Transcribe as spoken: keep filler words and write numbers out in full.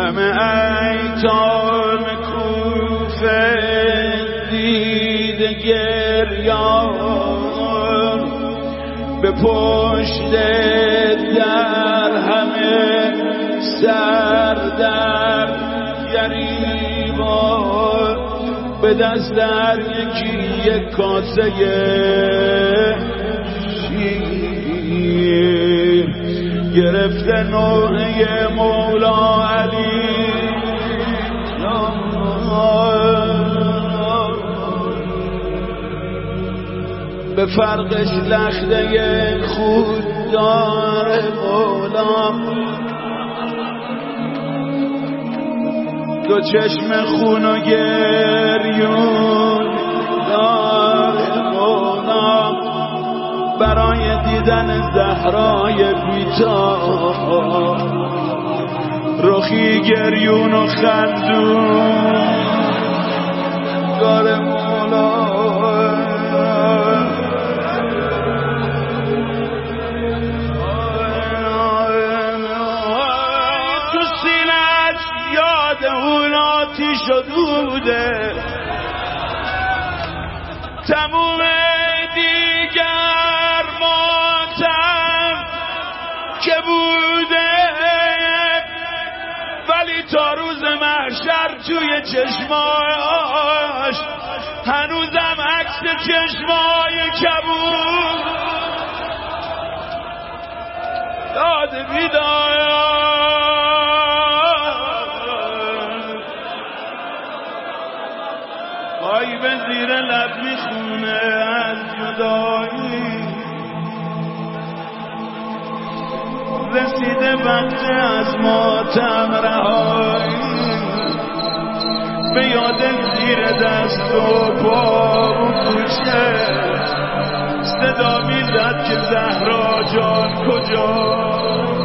همه ایتام کوفه دیده گریان به پشت در همه سر در گریبان به دست در یکی یک کاسه شیر گرفته نوحه مولا علی به فرقش لخته خود دار مولا دو چشم خون و گریون دار مولا برای دیدن زهرای بیتا رخی گریون و خندون دار مولا تو سینه‌اش یاد اون آتیش و دوده تموم دیگر ماتم که بوده ولی تا روز محشر توی چشماش هنوزم عکس چشمای کبود داد بیدار آی به زیر لب میخونه از جدایی رسیده وقت از ماتم رهایی به یاد زیر دست و پا و کوچه صدا میزد که زهرا جان کجا